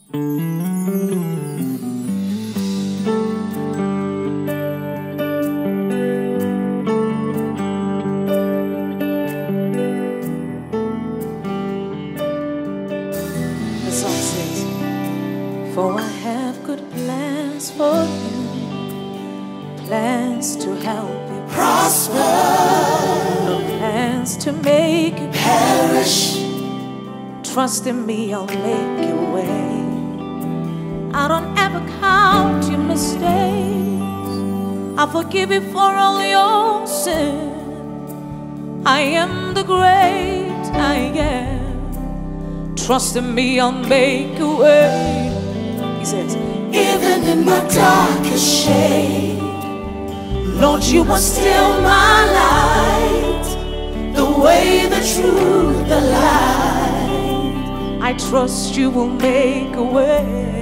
The song says, for I have good plans for you, plans to help you prosper, no plans to make you perish. Trust in me, I'll make your way. I don't ever count your mistakes. I forgive you for all your sin. I am the great I am. Trust in me, I'll make a way. He says, even in my darkest shade, Lord, you are still my light, the way, the truth, the light. I trust you will make a way.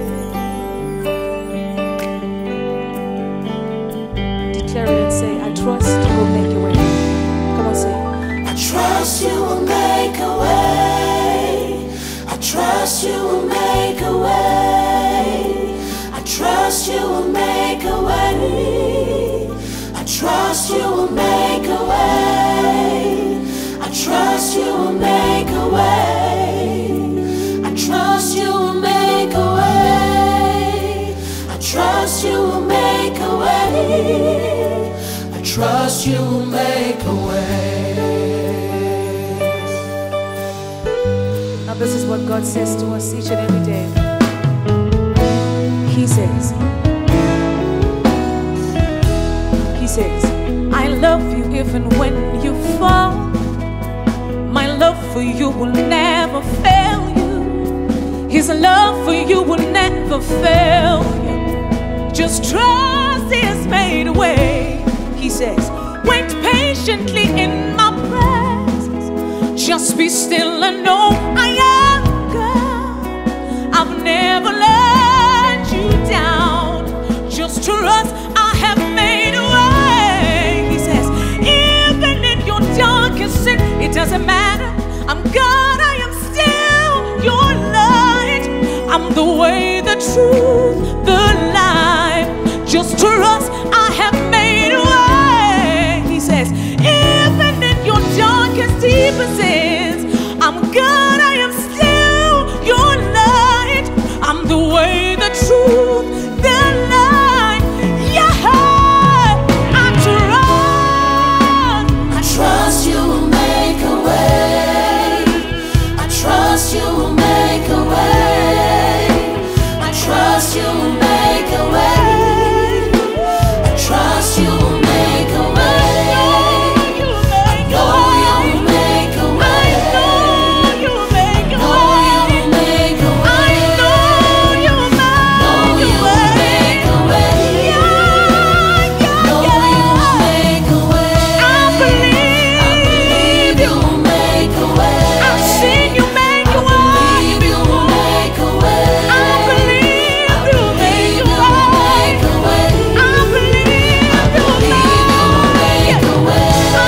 Declare it and say, I trust you will make a way. Come on, say, I trust you will make a way. I trust you will make a way. I trust you will make a way. I trust you will make a way. I trust you will make a way. I trust you will make a way. I trust you will make a way. I trust you will make a way. Now this is what God says to us each and every day. He says, I love you even when you fall. My love for you will never fail you. His love for you will never fail you. Just trust He has made a way. He says, wait patiently in my presence. Just be still and know I am God. I've never let you down. Just trust I have made a way. He says, even in your darkest sin, it doesn't matter. I'm God, I am still your light. I'm the way, the truth, the life. Just trust I have made a way. He says, even in your darkest, deepest sins, I'm God, I am still your light. I'm the way, the truth, the life. Yeah, I trust you will make a way. I trust you will make a way. I trust you will make a way. I trust you will make a way. I know you will make a way. I know you will make a way. I know you will make a way. Know you will make a way. I believe you will make a way. I've seen you make a way. I believe you will make a way. I believe you will make a way. I believe you will make a way.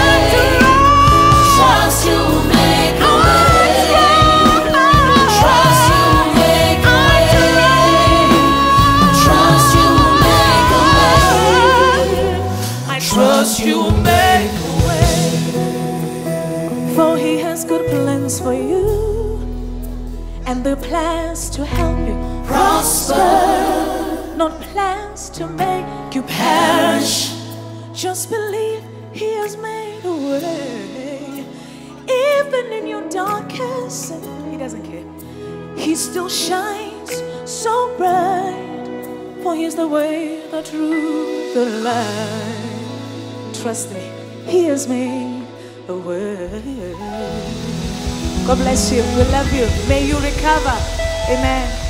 Trust you will make a way. Trust you will make a way. Trust you will make a way. I trust you will make a way. For He has good plans for you, and the plans to help you prosper, not plans to make you perish. Just believe He has made a way. Even in your darkest sin, He doesn't care. He still shines so bright. For He's the way, the truth, the light. Trust me, He has made a way. God bless you. We love you. May you recover. Amen.